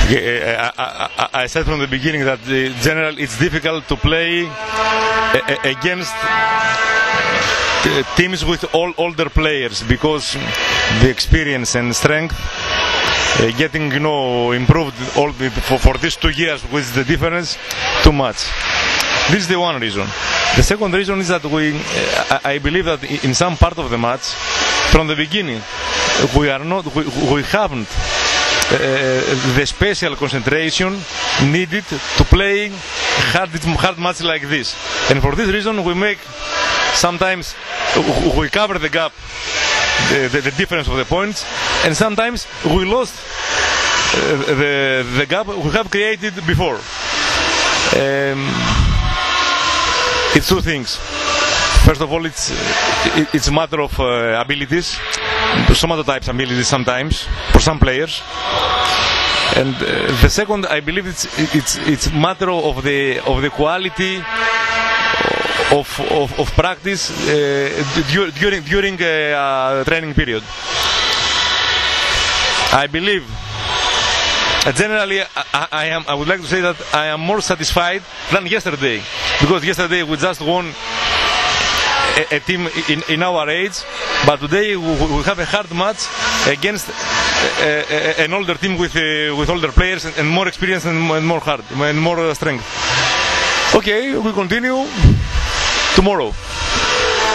I said from the beginning that in general it's difficult to play against teams with older players because the experience and strength getting improved for these 2 years, which is the difference too much. This is the one reason. The second reason is that I believe that in some part of the match, from the beginning, we haven't the special concentration needed to play hard match like this. And for this reason, sometimes we cover the gap, the difference of the points, and sometimes we lost the gap we have created before. It's two things. First of all, it's a matter of abilities, somatotypes abilities sometimes for some players, and the second, I believe it's a matter of the quality of practice during a training period. I believe generally I would like to say that I am more satisfied than yesterday, because yesterday we just won a team in our age, but today we have a hard match against an older team with older players and more experience and more hard and more strength. Okay, we continue tomorrow.